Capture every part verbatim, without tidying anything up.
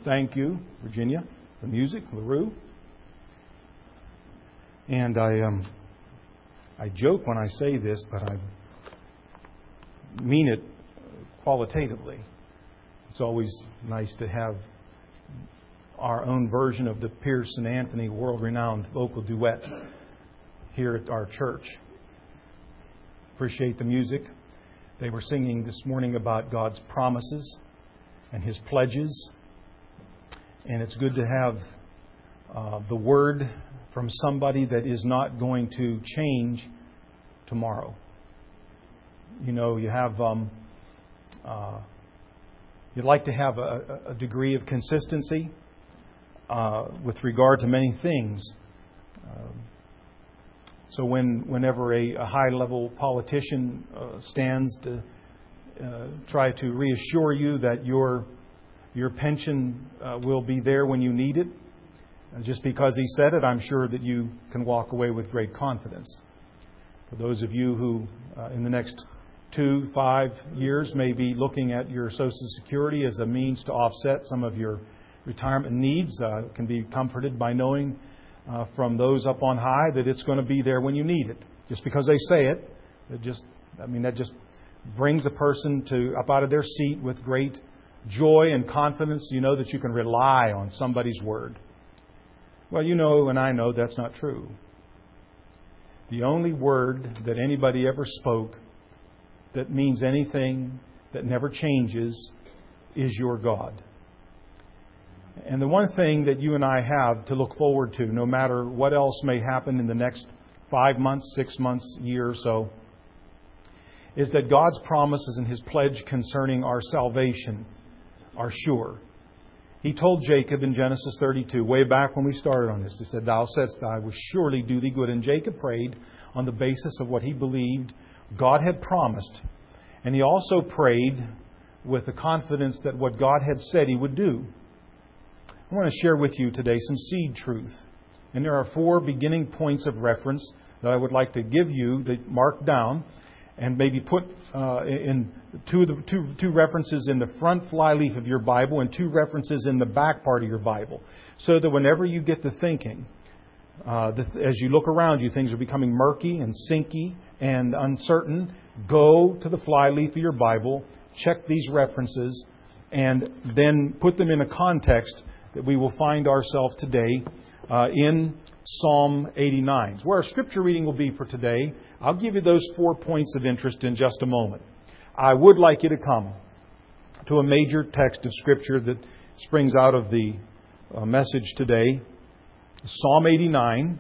thank you, Virginia, for music, LaRue. And I um, I joke when I say this, but I mean it qualitatively. It's always nice to have our own version of the Pierce and Anthony world-renowned vocal duet here at our church. Appreciate the music. They were singing this morning about God's promises and His pledges. And it's good to have uh, the word from somebody that is not going to change tomorrow. You know, you have, um, uh, you'd like to have a, a degree of consistency uh, with regard to many things. Uh, so when, whenever a, a high-level politician uh, stands to uh, try to reassure you that your your pension uh, will be there when you need it, uh, just because he said it, I'm sure that you can walk away with great confidence. For those of you who, uh, in the next two, five years, may be looking at your Social Security as a means to offset some of your retirement needs, uh, can be comforted by knowing uh, from those up on high that it's going to be there when you need it. Just because they say it, it just, I mean, that just brings a person to up out of their seat with great joy and confidence. You know that you can rely on somebody's word. Well, you know and I know that's not true. The only word that anybody ever spoke that means anything, that never changes, is your God. And the one thing that you and I have to look forward to, no matter what else may happen in the next five months, six months, year or so, is that God's promises and His pledge concerning our salvation are sure. He told Jacob in Genesis thirty-two, way back when we started on this, He said, "Thou saidst, I will surely do thee good." And Jacob prayed on the basis of what he believed God had promised. And he also prayed with the confidence that what God had said He would do. I want to share with you today some seed truth. And there are four beginning points of reference that I would like to give you that mark down and maybe put uh, in two, of the, two, two references in the front flyleaf of your Bible and two references in the back part of your Bible. So that whenever you get to thinking, uh, the, as you look around you, things are becoming murky and sinky and uncertain, go to the flyleaf of your Bible, check these references, and then put them in a context that we will find ourselves today uh, in Psalm eighty-nine. Where our scripture reading will be for today, I'll give you those four points of interest in just a moment. I would like you to come to a major text of Scripture that springs out of the uh, message today, Psalm eighty-nine.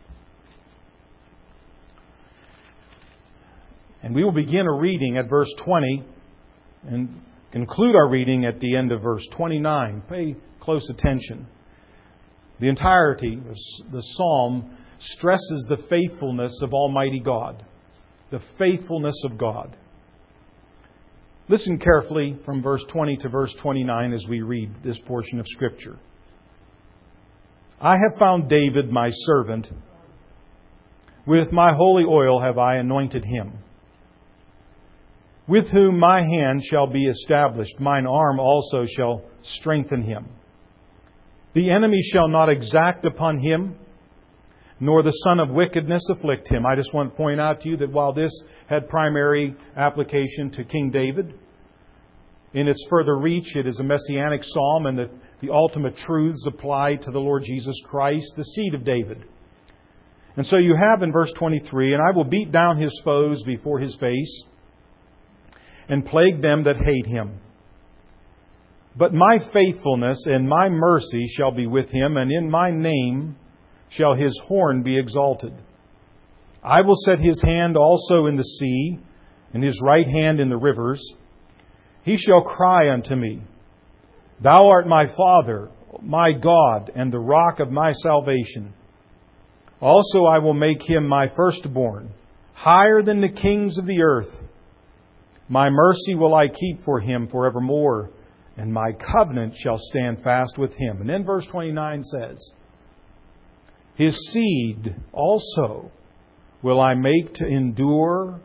And we will begin a reading at verse twenty and conclude our reading at the end of verse twenty-nine. Pay close attention. The entirety of the psalm stresses the faithfulness of Almighty God. The faithfulness of God. Listen carefully from verse twenty to verse twenty-nine as we read this portion of Scripture. "I have found David my servant. With my holy oil have I anointed him. With whom my hand shall be established. Mine arm also shall strengthen him. The enemy shall not exact upon him, nor the son of wickedness afflict him." I just want to point out to you that while this had primary application to King David, in its further reach it is a messianic psalm, and that the ultimate truths apply to the Lord Jesus Christ, the seed of David. And so you have in verse twenty-three, "And I will beat down his foes before his face, and plague them that hate him. But my faithfulness and my mercy shall be with him, and in my name shall his horn be exalted. I will set his hand also in the sea, and his right hand in the rivers. He shall cry unto me, Thou art my Father, my God, and the rock of my salvation. Also I will make him my firstborn, higher than the kings of the earth. My mercy will I keep for him forevermore, and my covenant shall stand fast with him." And then verse twenty-nine says, "His seed also will I make to endure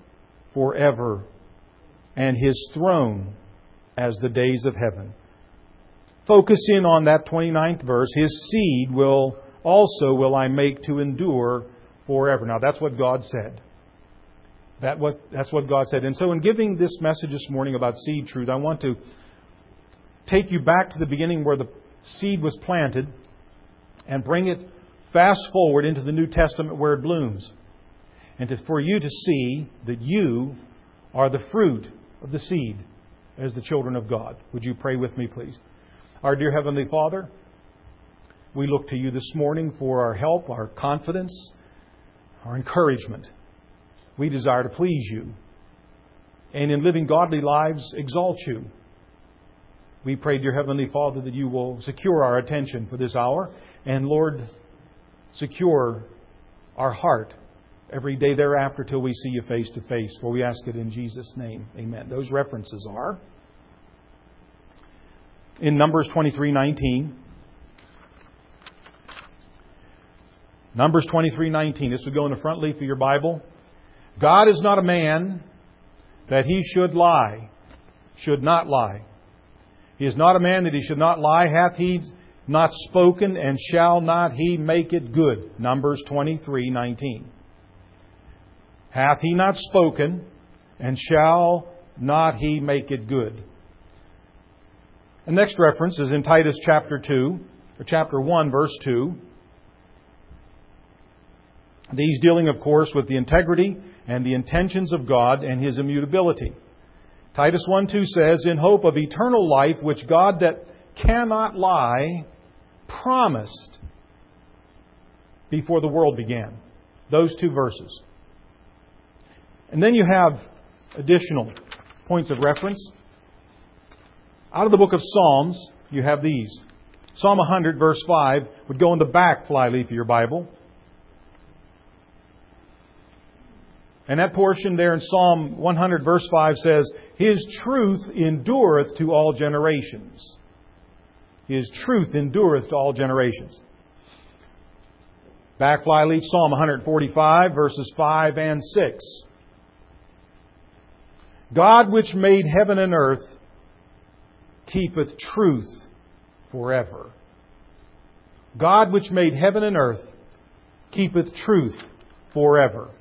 forever, and his throne as the days of heaven." focus in on that twenty-ninth verse. His seed will also will I make to endure forever. Now that's what God said. That what that's what God said. And so in giving this message this morning about seed truth, I want to take you back to the beginning where the seed was planted and bring it fast forward into the New Testament where it blooms. And to, for you to see that you are the fruit of the seed as the children of God. Would you pray with me, please? Our dear Heavenly Father, we look to you this morning for our help, our confidence, our encouragement. We desire to please you, and in living godly lives, exalt you. We pray, dear Heavenly Father, that you will secure our attention for this hour, and Lord, secure our heart every day thereafter till we see you face to face. For we ask it in Jesus' name. Amen. Those references are in Numbers twenty-three nineteen. Numbers twenty-three nineteen. This would go in the front leaf of your Bible. God is not a man that he should lie, should not lie. He is not a man that he should not lie. Hath he not spoken, and shall not he make it good? Numbers twenty-three nineteen. Hath he not spoken, and shall not he make it good? The next reference is in Titus chapter two, or chapter one, verse two. These dealing, of course, with the integrity and the intentions of God and His immutability. Titus one two says, in hope of eternal life, which God that cannot lie promised before the world began. Those two verses. And then you have additional points of reference. Out of the book of Psalms, you have these. Psalm one hundred, verse five, would go in the back flyleaf of your Bible. And that portion there in Psalm one hundred, verse five says, His truth endureth to all generations. His truth endureth to all generations. Back flyleaf, Psalm one forty-five, verses five and six. God which made heaven and earth keepeth truth forever. God which made heaven and earth keepeth truth forever.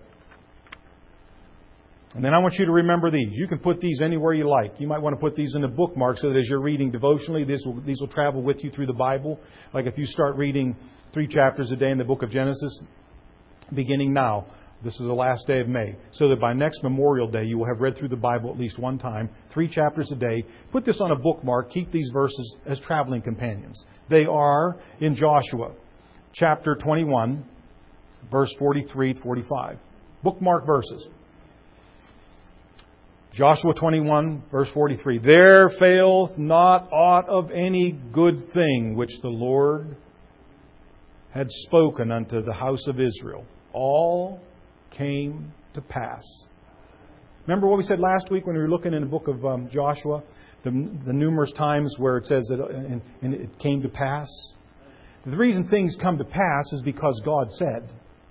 And then I want you to remember these. You can put these anywhere you like. You might want to put these in a bookmark so that as you're reading devotionally, these will, these will travel with you through the Bible. Like if you start reading three chapters a day in the book of Genesis, beginning now, this is the last day of May, so that by next Memorial Day you will have read through the Bible at least one time, three chapters a day. Put this on a bookmark. Keep these verses as traveling companions. They are in Joshua chapter twenty-one, verse forty-three to forty-five. Bookmark verses. Joshua twenty-one, verse forty-three. There faileth not aught of any good thing which the Lord had spoken unto the house of Israel. All came to pass. Remember what we said last week when we were looking in the book of um, Joshua? The, the numerous times where it says that and, and it came to pass. The reason things come to pass is because God said.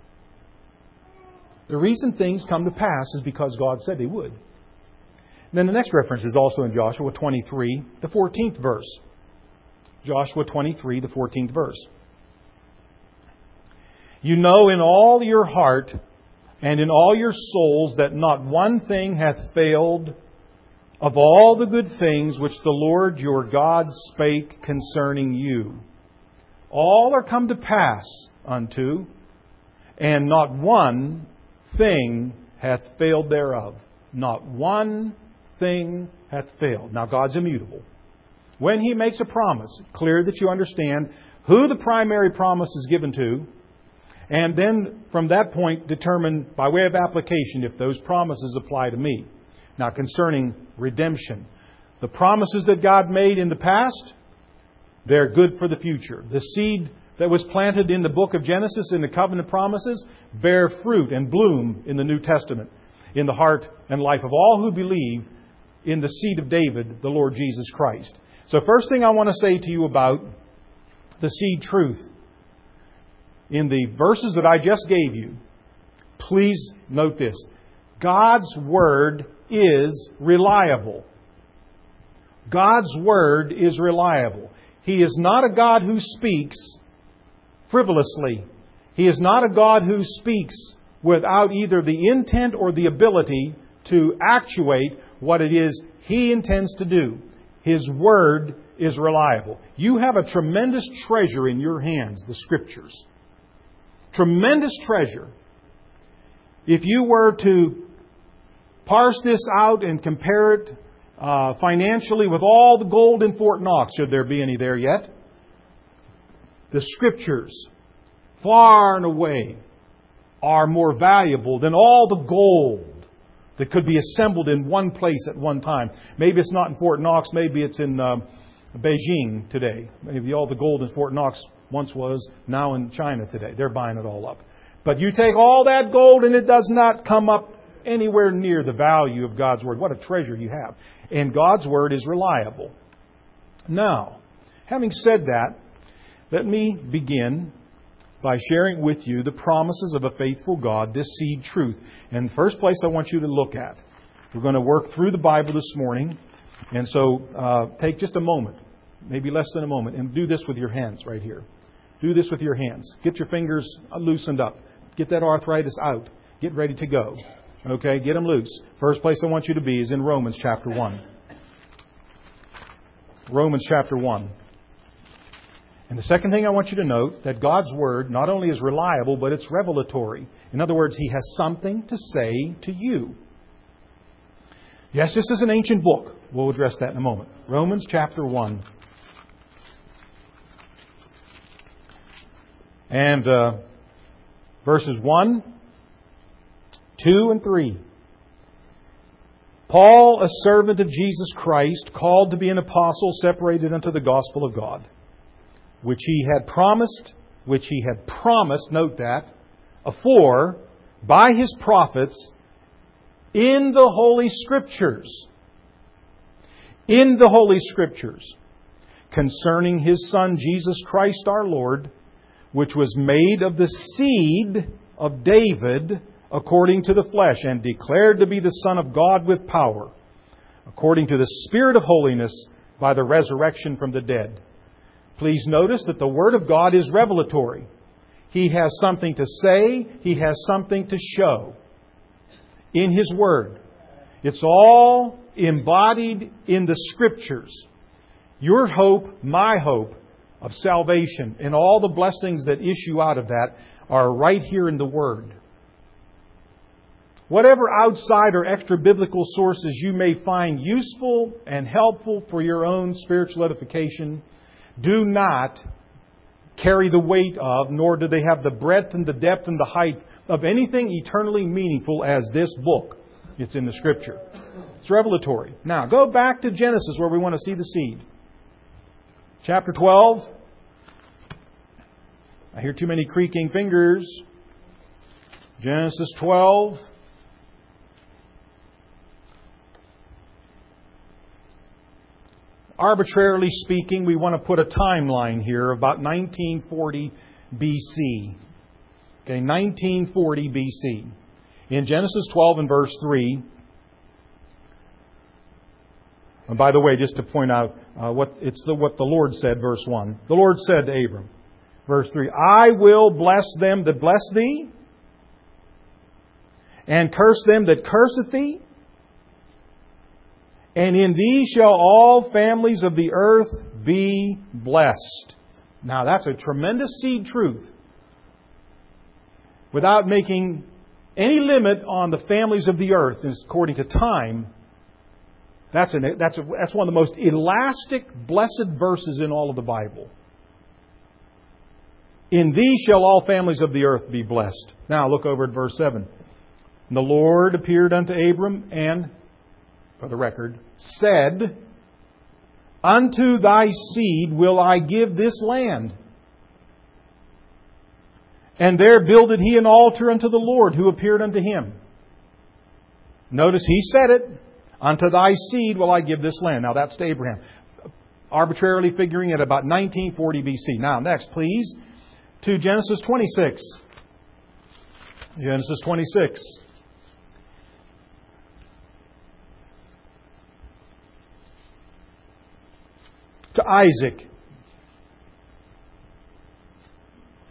The reason things come to pass is because God said they would. And then the next reference is also in Joshua twenty-three, the fourteenth verse. Joshua twenty-three, the fourteenth verse. You know in all your heart and in all your souls that not one thing hath failed of all the good things which the Lord your God spake concerning you. All are come to pass unto, and not one thing hath failed thereof. Not one thing hath failed. Now God's immutable. When He makes a promise, clear that you understand who the primary promise is given to, and then from that point determine by way of application if those promises apply to me. Now concerning redemption, the promises that God made in the past, they're good for the future. The seed that was planted in the book of Genesis in the covenant promises bear fruit and bloom in the New Testament, in the heart and life of all who believe in the seed of David, the Lord Jesus Christ. So first thing I want to say to you about the seed truth. In the verses that I just gave you, please note this. God's Word is reliable. God's Word is reliable. He is not a God who speaks frivolously. He is not a God who speaks without either the intent or the ability to actuate what it is He intends to do. His Word is reliable. You have a tremendous treasure in your hands, the Scriptures. Tremendous treasure. If you were to parse this out and compare it uh, financially with all the gold in Fort Knox, should there be any there yet, the Scriptures, far and away, are more valuable than all the gold that could be assembled in one place at one time. Maybe it's not in Fort Knox. Maybe it's in uh, Beijing today. Maybe all the gold in Fort Knox once was, now in China today. They're buying it all up. But you take all that gold and it does not come up anywhere near the value of God's Word. What a treasure you have. And God's Word is reliable. Now, having said that, let me begin by sharing with you the promises of a faithful God, this seed truth. And the first place I want you to look at, we're going to work through the Bible this morning. And so uh, take just a moment, maybe less than a moment, and do this with your hands right here. Do this with your hands. Get your fingers loosened up. Get that arthritis out. Get ready to go. Okay, get them loose. First place I want you to be is in Romans chapter one. Romans chapter one. And the second thing I want you to note, that God's Word not only is reliable, but it's revelatory. In other words, He has something to say to you. Yes, this is an ancient book. We'll address that in a moment. Romans chapter one. And uh, verses one, two, and three. Paul, a servant of Jesus Christ, called to be an apostle, separated unto the gospel of God, which He had promised, which He had promised, note that, afore, by His prophets, in the Holy Scriptures. In the Holy Scriptures. Concerning His Son, Jesus Christ our Lord, which was made of the seed of David according to the flesh, and declared to be the Son of God with power, according to the Spirit of holiness, by the resurrection from the dead. Please notice that the Word of God is revelatory. He has something to say. He has something to show in His Word. It's all embodied in the Scriptures. Your hope, my hope, of salvation and all the blessings that issue out of that are right here in the Word. Whatever outside or extra biblical sources you may find useful and helpful for your own spiritual edification do not carry the weight of, nor do they have the breadth and the depth and the height of anything eternally meaningful as this book. It's in the Scripture. It's revelatory. Now, go back to Genesis where we want to see the seed. Chapter twelve. I hear too many creaking fingers. Genesis twelve. Arbitrarily speaking, we want to put a timeline here about nineteen forty B C. Okay, nineteen forty B C. In Genesis twelve and verse three. And by the way, just to point out uh, what it's the, what the Lord said, verse one. The Lord said to Abram, verse three, I will bless them that bless thee, and curse them that curseth thee. And in thee shall all families of the earth be blessed. Now that's a tremendous seed truth. Without making any limit on the families of the earth, according to time, that's, an, that's, a, that's one of the most elastic, blessed verses in all of the Bible. In thee shall all families of the earth be blessed. Now look over at verse seven. And the Lord appeared unto Abram and, for the record, said, Unto thy seed will I give this land. And there builded he an altar unto the Lord who appeared unto him. Notice he said it. Unto thy seed will I give this land. Now that's to Abraham. Arbitrarily figuring at about nineteen forty B C. Now next, please, to Genesis twenty-six. Genesis twenty-six. To Isaac.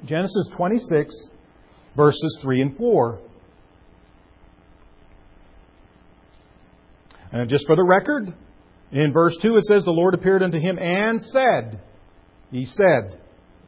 Genesis twenty-six, verses three and four. And just for the record, in verse two it says, the Lord appeared unto him and said, He said,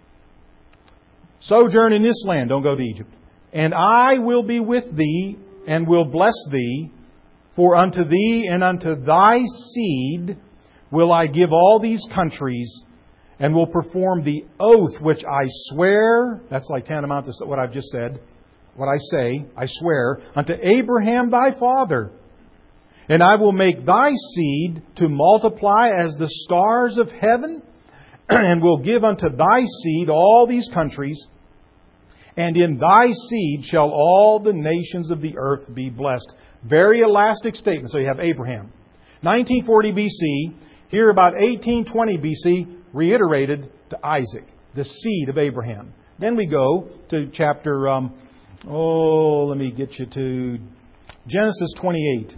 sojourn in this land, don't go to Egypt, and I will be with thee and will bless thee, for unto thee and unto thy seed will I give all these countries, and will perform the oath which I swear, that's like tantamount to what I've just said, what I say, I swear, unto Abraham thy father. And I will make thy seed to multiply as the stars of heaven, and will give unto thy seed all these countries, and in thy seed shall all the nations of the earth be blessed. Very elastic statement. So you have Abraham. nineteen forty B C, here about eighteen twenty B C, reiterated to Isaac, the seed of Abraham. Then we go to chapter, um, oh, let me get you to Genesis twenty-eight.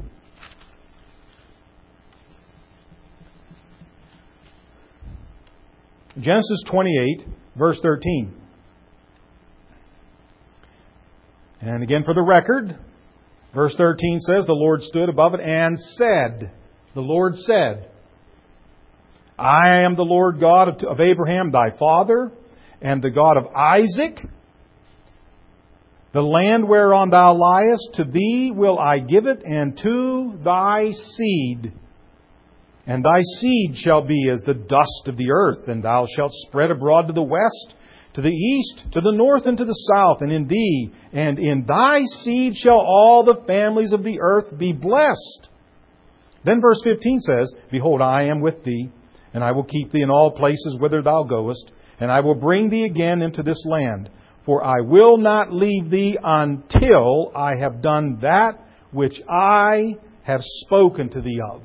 Genesis twenty-eight, verse thirteen. And again, for the record, verse thirteen says, the Lord stood above it and said, the Lord said, I am the Lord God of Abraham thy father, and the God of Isaac. The land whereon thou liest, to thee will I give it, and to thy seed. And thy seed shall be as the dust of the earth, and thou shalt spread abroad to the west, to the east, to the north, and to the south. And in thee and in thy seed shall all the families of the earth be blessed. Then verse fifteen says, behold, I am with thee, and I will keep thee in all places whither thou goest, and I will bring thee again into this land. For I will not leave thee until I have done that which I have spoken to thee of.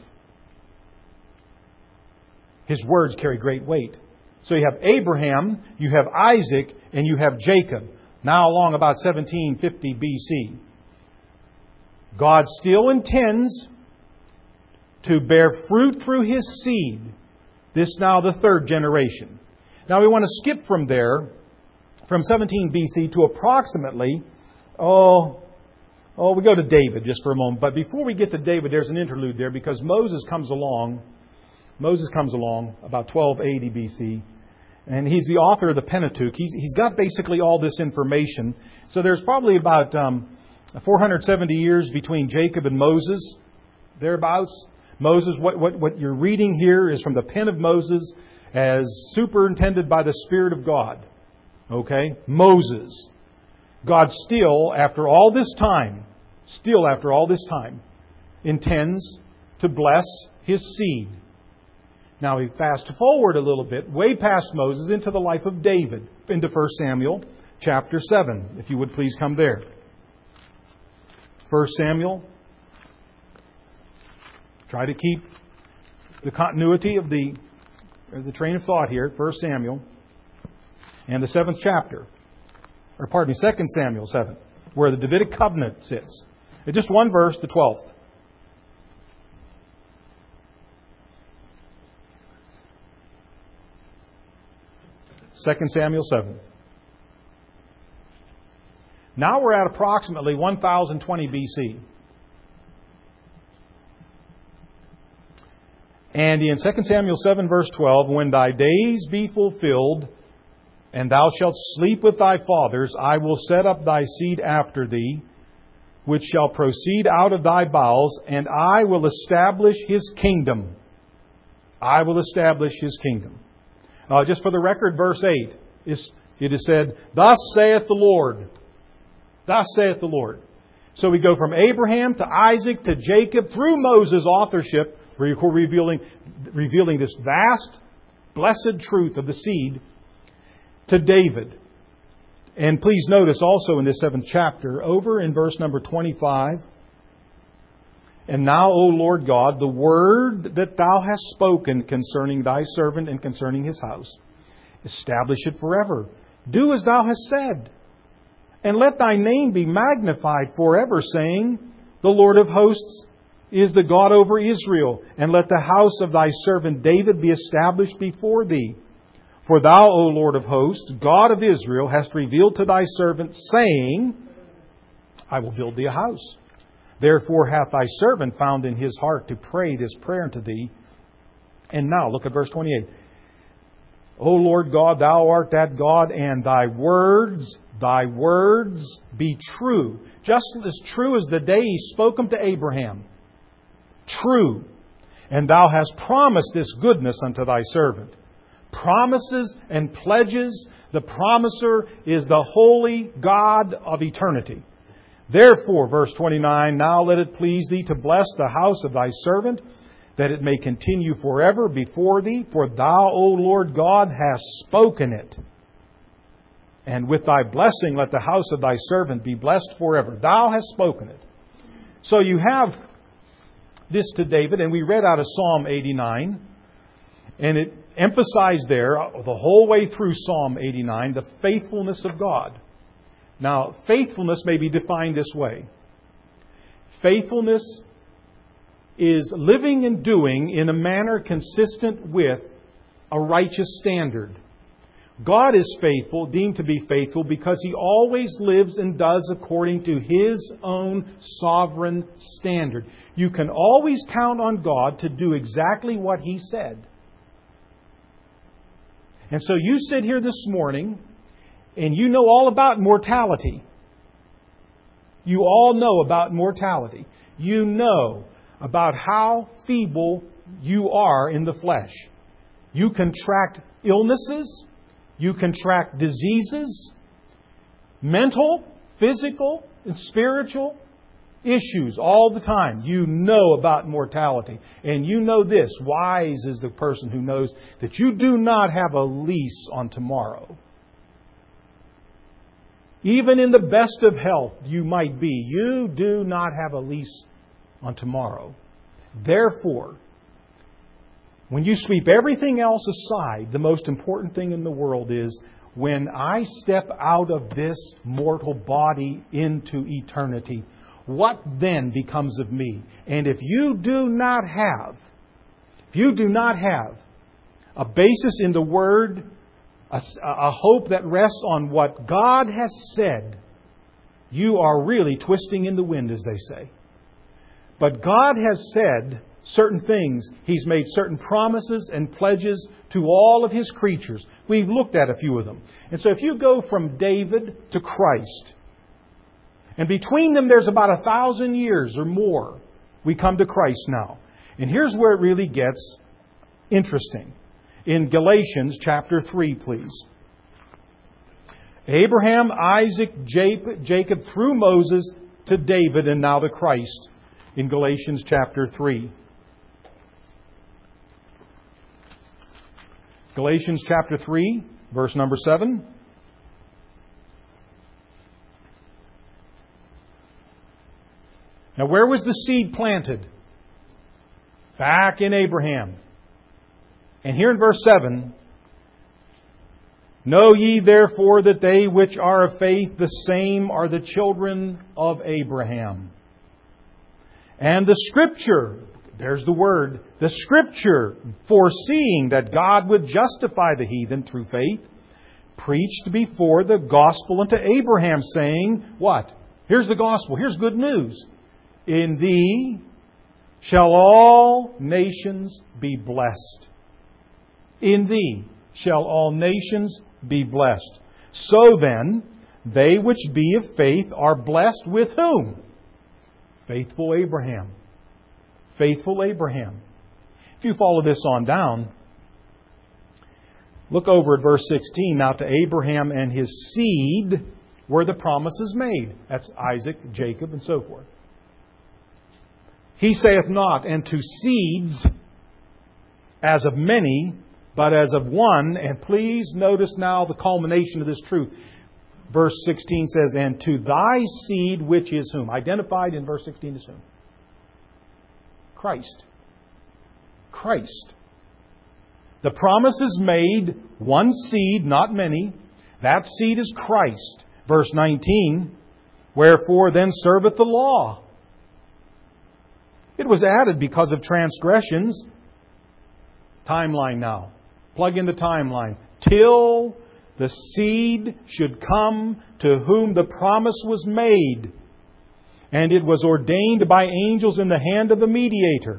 His words carry great weight. So you have Abraham, you have Isaac, and you have Jacob. Now along about seventeen fifty B C. God still intends to bear fruit through His seed. This now the third generation. Now we want to skip from there, from seventeen B C to approximately, oh, oh, we go to David just for a moment. But before we get to David, there's an interlude there because Moses comes along. Moses comes along about twelve eighty B C. And he's the author of the Pentateuch. He's, he's got basically all this information. So there's probably about um, four hundred seventy years between Jacob and Moses, thereabouts. Moses, what, what, what you're reading here is from the pen of Moses as superintended by the Spirit of God. Okay? Moses. God still, after all this time, still after all this time, intends to bless His seed. Now we fast forward a little bit, way past Moses, into the life of David, into First Samuel chapter seven. If you would please come there. First Samuel. Try to keep the continuity of the, the train of thought here. First Samuel. And the seventh chapter. Or pardon me, Second Samuel seven. Where the Davidic covenant sits. It's just one verse, the twelfth. Second Samuel seven. Now we're at approximately one thousand twenty B C. And in Second Samuel seven verse twelve, when thy days be fulfilled, and thou shalt sleep with thy fathers, I will set up thy seed after thee, which shall proceed out of thy bowels, and I will establish his kingdom. I will establish his kingdom. Uh, just for the record, verse eight, is, it is said, Thus saith the Lord. Thus saith the Lord. So we go from Abraham to Isaac to Jacob through Moses' authorship, revealing, revealing this vast, blessed truth of the seed, to David. And please notice also in this seventh chapter, over in verse number twenty-five, And now, O Lord God, the word that thou hast spoken concerning thy servant and concerning his house, establish it forever. Do as thou hast said. And let thy name be magnified forever, saying, The Lord of hosts is the God over Israel. And let the house of thy servant David be established before thee. For Thou, O Lord of hosts, God of Israel, hast revealed to Thy servant, saying, I will build Thee a house. Therefore hath Thy servant found in his heart to pray this prayer unto Thee. And now, look at verse twenty-eight. O Lord God, Thou art that God, and Thy words, Thy words be true. Just as true as the day He spoke them to Abraham. True. And Thou hast promised this goodness unto Thy servant. Promises and pledges. The promiser is the holy God of eternity. Therefore, verse twenty-nine, now let it please Thee to bless the house of Thy servant, that it may continue forever before Thee. For Thou, O Lord God, hast spoken it. And with Thy blessing let the house of Thy servant be blessed forever. Thou hast spoken it. So you have this to David, and we read out of Psalm eighty-nine, and it emphasized there, the whole way through Psalm eighty-nine, the faithfulness of God. Now, faithfulness may be defined this way. Faithfulness is living and doing in a manner consistent with a righteous standard. God is faithful, deemed to be faithful, because He always lives and does according to His own sovereign standard. You can always count on God to do exactly what He said. And so you sit here this morning and you know all about mortality. You all know about mortality. You know about how feeble you are in the flesh. You contract illnesses. You contract diseases. Mental, physical, and spiritual issues all the time. You know about mortality. And you know this. Wise is the person who knows that you do not have a lease on tomorrow. Even in the best of health you might be, you do not have a lease on tomorrow. Therefore, when you sweep everything else aside, the most important thing in the world is when I step out of this mortal body into eternity, what then becomes of me? And if you do not have, if you do not have a basis in the Word, a, a hope that rests on what God has said, you are really twisting in the wind, as they say. But God has said certain things. He's made certain promises and pledges to all of His creatures. We've looked at a few of them. And so if you go from David to Christ, and between them there's about a thousand years or more, we come to Christ now. And here's where it really gets interesting. In Galatians chapter three, please. Abraham, Isaac, Jacob, through Moses to David, and now to Christ. In Galatians chapter three. Galatians chapter three, verse number seven. Now, where was the seed planted? Back in Abraham. And here in verse seven, know ye therefore that they which are of faith, the same are the children of Abraham. And the Scripture, there's the word, the Scripture, foreseeing that God would justify the heathen through faith, preached before the gospel unto Abraham, saying, what? Here's the gospel. Here's good news. In thee shall all nations be blessed. In thee shall all nations be blessed. So then, they which be of faith are blessed with whom? Faithful Abraham. Faithful Abraham. If you follow this on down, look over at verse sixteen. Now to Abraham and his seed were the promises made. That's Isaac, Jacob, and so forth. He saith not, and to seeds as of many, but as of one. And please notice now the culmination of this truth. Verse sixteen says, and to thy seed, which is whom? Identified in verse sixteen as whom? Christ. Christ. The promise is made, one seed, not many. That seed is Christ. Verse nineteen, wherefore then serveth the law. It was added because of transgressions. Timeline now. Plug in the timeline. till the seed should come to whom the promise was made. And it was ordained by angels in the hand of the mediator,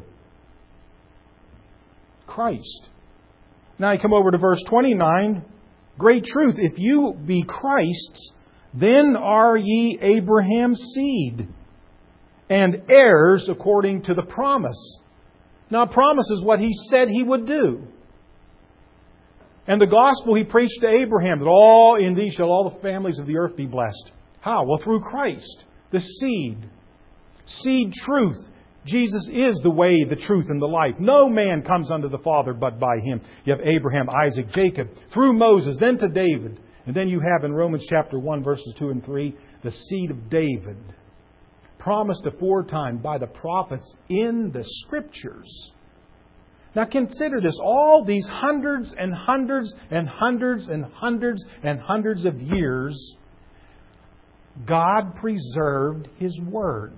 Christ. Now you come over to verse twenty-nine. Great truth. If you be Christ's, then are ye Abraham's seed, and heirs according to the promise. Now, promise is what He said He would do. And the gospel He preached to Abraham, that all in thee shall all the families of the earth be blessed. How? Well, through Christ, the seed. Seed truth. Jesus is the way, the truth, and the life. No man comes unto the Father but by Him. You have Abraham, Isaac, Jacob, through Moses, then to David. And then you have in Romans chapter one, verses two and three, the seed of David. Promised aforetime by the prophets in the Scriptures. Now consider this. All these hundreds and hundreds and hundreds and hundreds and hundreds of years, God preserved His Word.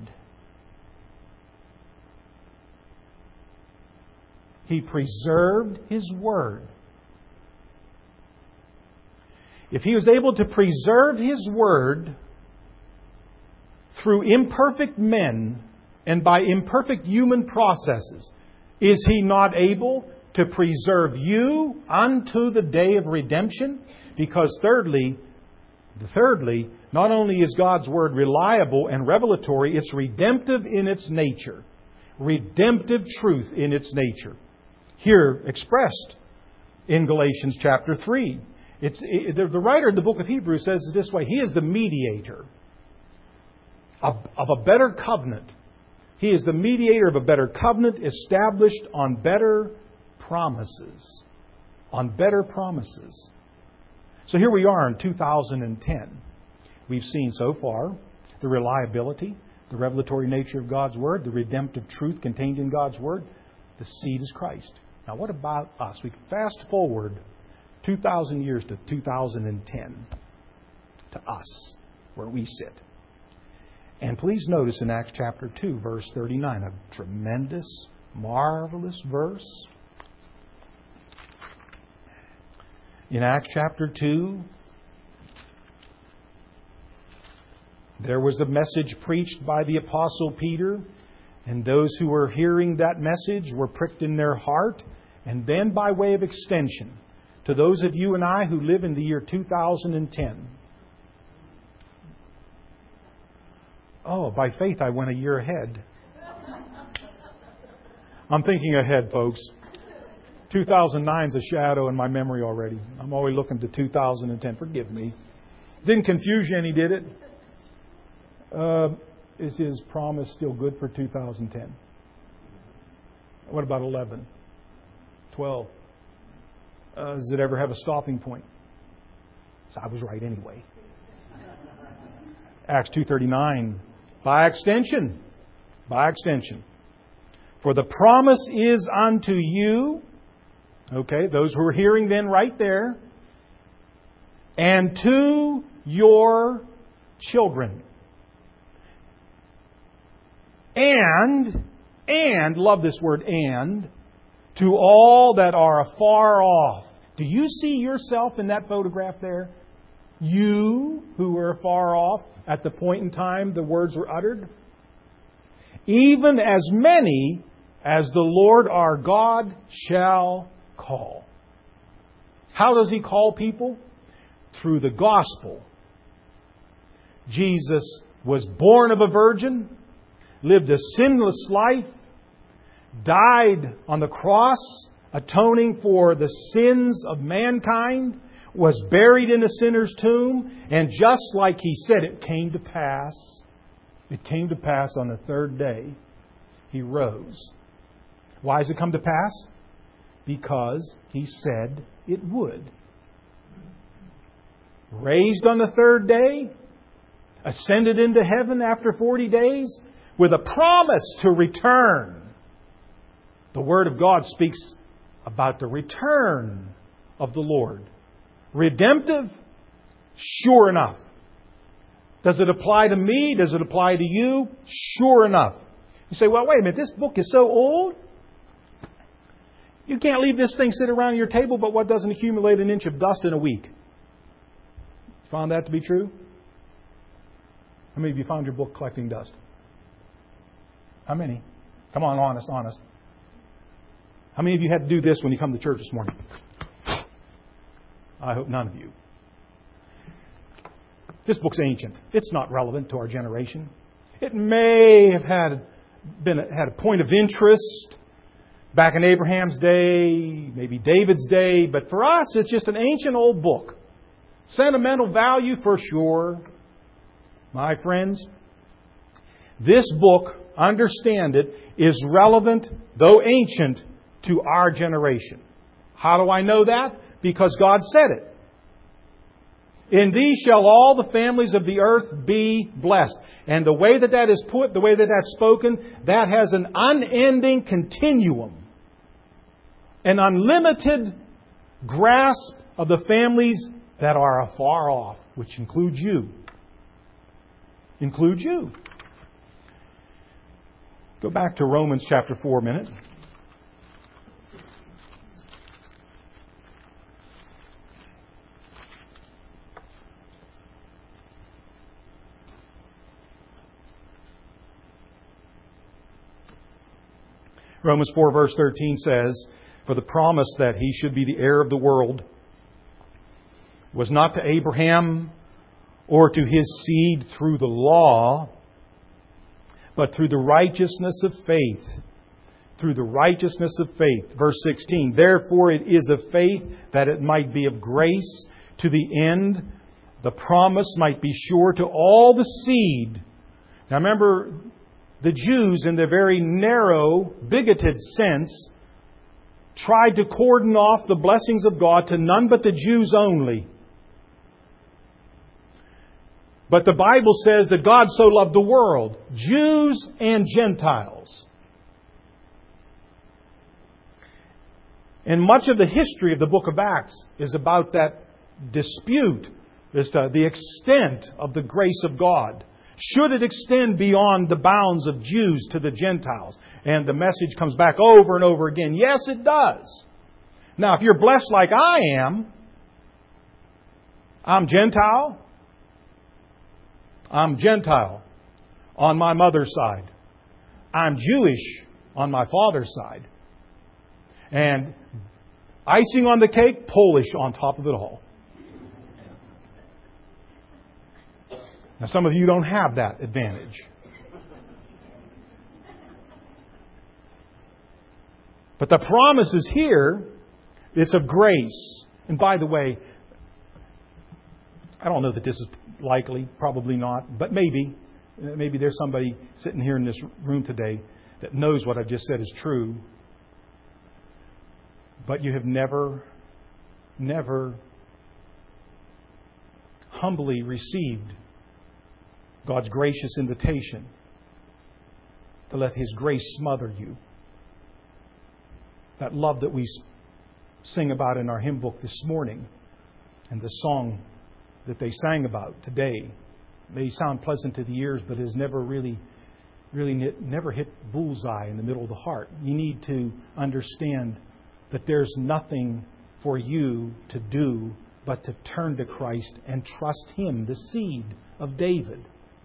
He preserved His Word. If He was able to preserve His Word through imperfect men and by imperfect human processes, is He not able to preserve you unto the day of redemption? Because thirdly, thirdly, not only is God's Word reliable and revelatory, it's redemptive in its nature. Redemptive truth in its nature. Here expressed in Galatians chapter three. It's, it, the writer of the book of Hebrews says it this way. He is the mediator of, of a better covenant. He is the mediator of a better covenant established on better promises. On better promises. So here we are in two thousand ten. We've seen so far the reliability, the revelatory nature of God's Word, the redemptive truth contained in God's Word. The seed is Christ. Now what about us? We can fast forward two thousand years to two thousand ten. To us, where we sit. And please notice in Acts chapter two, verse thirty-nine, a tremendous, marvelous verse. In Acts chapter two, there was a message preached by the Apostle Peter, and those who were hearing that message were pricked in their heart. And then by way of extension, to those of you and I who live in the year two thousand ten, oh, by faith I went a year ahead. I'm thinking ahead, folks. two thousand nine is a shadow in my memory already. I'm always looking to two thousand ten. Forgive me. Didn't confuse you any, did it? Uh, is His promise still good for two thousand ten? What about eleven? twelve? Uh, does it ever have a stopping point? So I was right anyway. Acts two thirty-nine. By extension. By extension. For the promise is unto you. Okay, those who are hearing then right there. And to your children. And, and, love this word, and, to all that are afar off. Do you see yourself in that photograph there? You who were far off at the point in time the words were uttered. Even as many as the Lord our God shall call. How does He call people? Through the gospel. Jesus was born of a virgin, lived a sinless life, died on the cross, atoning for the sins of mankind, was buried in a sinner's tomb, and just like He said, it came to pass. It came to pass on the third day. He rose. Why has it come to pass? Because He said it would. Raised on the third day, ascended into heaven after forty days, with a promise to return. The Word of God speaks about the return of the Lord. Redemptive? Sure enough. Does it apply to me? Does it apply to you? Sure enough. You say, well, wait a minute, this book is so old. You can't leave this thing sit around your table, but what doesn't accumulate an inch of dust in a week? Found that to be true? How many of you found your book collecting dust? How many? Come on, honest, honest. How many of you had to do this when you come to church this morning? I hope none of you. This book's ancient. It's not relevant to our generation. It may have had been had a point of interest back in Abraham's day, maybe David's day, but for us, it's just an ancient old book. Sentimental value for sure. My friends, this book, understand it, is relevant, though ancient, to our generation. How do I know that? Because God said it. In these shall all the families of the earth be blessed. And the way that that is put, the way that that's spoken, that has an unending continuum. An unlimited grasp of the families that are afar off, which includes you. Includes you. Go back to Romans chapter four a minute. Romans four verse thirteen says, "For the promise that he should be the heir of the world was not to Abraham or to his seed through the law, but through the righteousness of faith." Through the righteousness of faith. Verse sixteen, "Therefore it is of faith that it might be of grace to the end. The promise might be sure to all the seed." Now remember, the Jews, in their very narrow, bigoted sense, tried to cordon off the blessings of God to none but the Jews only. But the Bible says that God so loved the world, Jews and Gentiles. And much of the history of the book of Acts is about that dispute as to the extent of the grace of God. Should it extend beyond the bounds of Jews to the Gentiles? And the message comes back over and over again. Yes, it does. Now, if you're blessed like I am, I'm Gentile. I'm Gentile on my mother's side. I'm Jewish on my father's side. And icing on the cake, Polish on top of it all. Now, some of you don't have that advantage. But the promise is here. It's of grace. And by the way, I don't know that this is likely, probably not, but maybe. Maybe there's somebody sitting here in this room today that knows what I've just said is true. But you have never, never humbly received God's gracious invitation to let His grace smother you. That love that we sing about in our hymn book this morning and the song that they sang about today may sound pleasant to the ears, but has never really, really never hit bullseye in the middle of the heart. You need to understand that there's nothing for you to do but to turn to Christ and trust Him, the seed of David.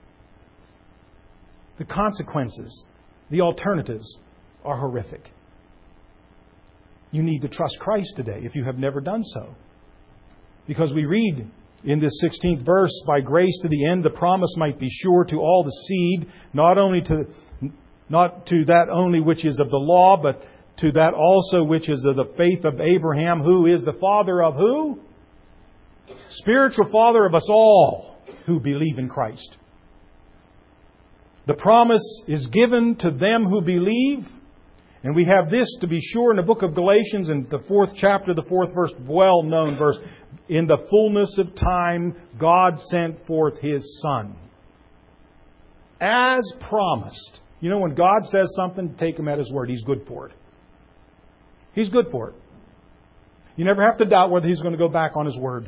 The consequences, the alternatives are horrific. You need to trust Christ today if you have never done so. Because we read in this sixteenth verse, "By grace to the end the promise might be sure to all the seed, not only to not to that only which is of the law, but to that also which is of the faith of Abraham, who is the father of who? Spiritual father of us all who believe in Christ." The promise is given to them who believe. And we have this to be sure in the book of Galatians, in the fourth chapter, the fourth verse, well-known verse. "In the fullness of time, God sent forth His Son." As promised. You know, when God says something, take Him at His word. He's good for it. He's good for it. You never have to doubt whether He's going to go back on His word.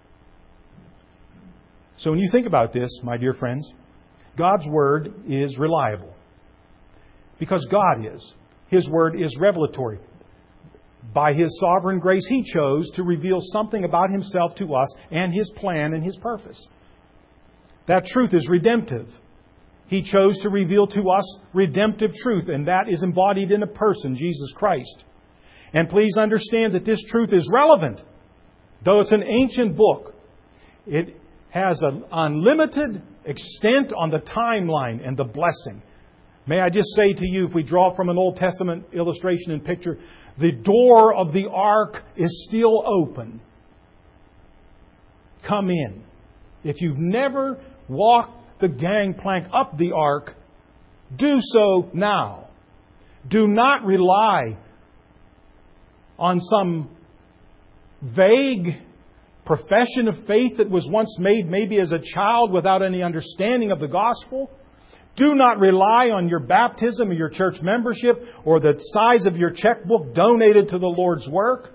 So when you think about this, my dear friends, God's Word is reliable. Because God is. His Word is revelatory. by His sovereign grace, He chose to reveal something about Himself to us and His plan and His purpose. That truth is redemptive. He chose to reveal to us redemptive truth, and that is embodied in a person, Jesus Christ. And please understand that this truth is relevant. Though it's an ancient book, it has an unlimited extent on the timeline and the blessing. May I just say to you, if we draw from an Old Testament illustration and picture, the door of the ark is still open. Come in. If you've never walked the gangplank up the ark, do so now. Do not rely on some vague profession of faith that was once made maybe as a child without any understanding of the gospel. Do not rely on your baptism or your church membership or the size of your checkbook donated to the Lord's work.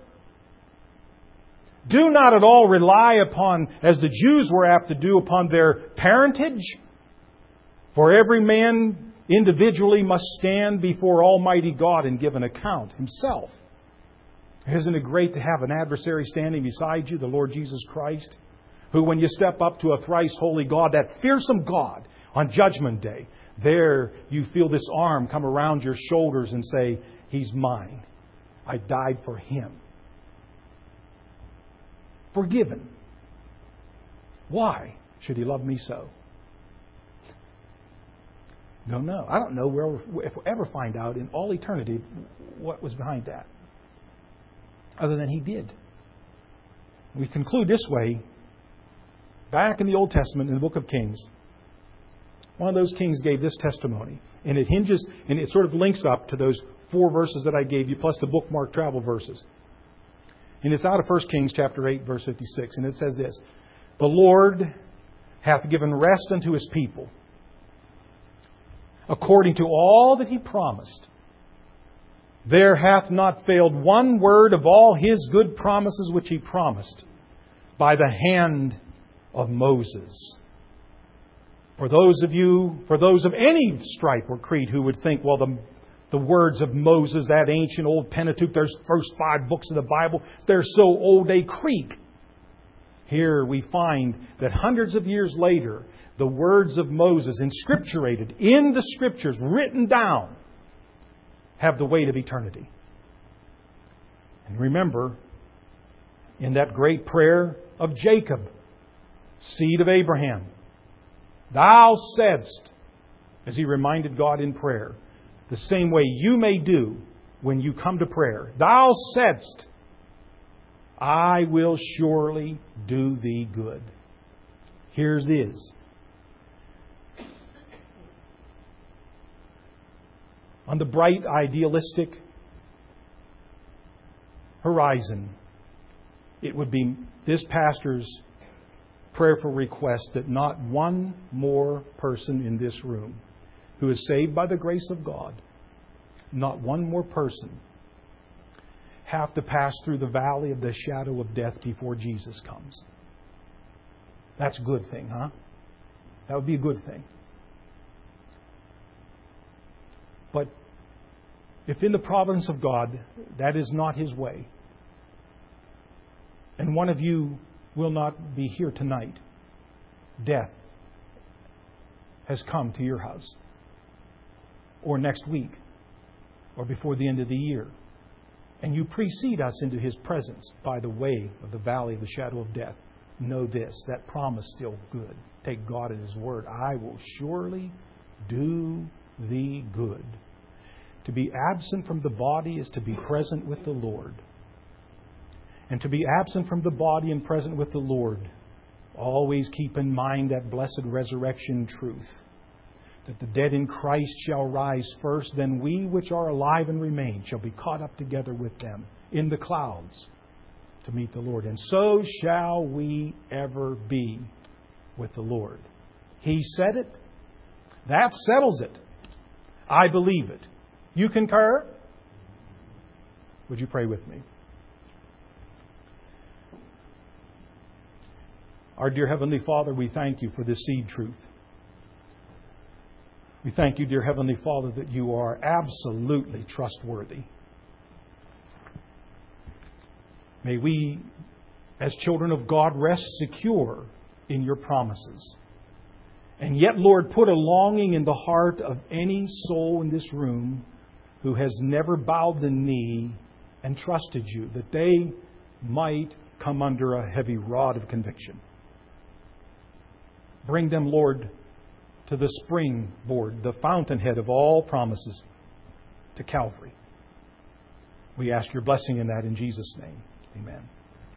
Do not at all rely upon, as the Jews were apt to do, upon their parentage. For every man individually must stand before Almighty God and give an account himself. Isn't it great to have an adversary standing beside you, the Lord Jesus Christ, who when you step up to a thrice holy God, that fearsome God, on Judgment Day, there you feel this arm come around your shoulders and say, He's mine. I died for Him. Forgiven. Why should He love me so? Don't know. I don't know where, if we'll ever find out in all eternity what was behind that. Other than He did. We conclude this way. Back in the Old Testament, in the book of Kings, one of those kings gave this testimony. And it hinges, and it sort of links up to those four verses that I gave you, plus the bookmark travel verses. And it's out of First Kings chapter eight, verse fifty-six. And it says this: The Lord hath given rest unto His people, according to all that He promised. There hath not failed one word of all His good promises which He promised by the hand of Moses. For those of you, for those of any stripe or creed who would think, well, the, the words of Moses, that ancient old Pentateuch, those first five books of the Bible, they're so old they creak. Here we find that hundreds of years later, the words of Moses, inscripturated in the Scriptures, written down, have the weight of eternity. And remember, in that great prayer of Jacob, seed of Abraham, Thou saidst, as he reminded God in prayer, the same way you may do when you come to prayer. Thou saidst, I will surely do thee good. Here's this. On the bright, idealistic horizon, it would be this pastor's prayerful request that not one more person in this room who is saved by the grace of God, not one more person, have to pass through the valley of the shadow of death before Jesus comes. That's a good thing, huh? That would be a good thing. But if in the providence of God, that is not His way, and one of you will not be here tonight, death has come to your house, or next week, or before the end of the year, and you precede us into His presence by the way of the valley of the shadow of death, know this, that promise is still good. Take God at His word. I will surely do thee good. To be absent from the body is to be present with the Lord. And to be absent from the body and present with the Lord, always keep in mind that blessed resurrection truth, that the dead in Christ shall rise first, then we which are alive and remain shall be caught up together with them in the clouds to meet the Lord. And so shall we ever be with the Lord. He said it. That settles it. I believe it. You concur? Would you pray with me? Our dear Heavenly Father, we thank You for this seed truth. We thank You, dear Heavenly Father, that You are absolutely trustworthy. May we, as children of God, rest secure in your promises. And yet, Lord, put a longing in the heart of any soul in this room who has never bowed the knee and trusted you, that they might come under a heavy rod of conviction. Bring them, Lord, to the springboard, the fountainhead of all promises, to Calvary. We ask your blessing in that in Jesus' name. Amen.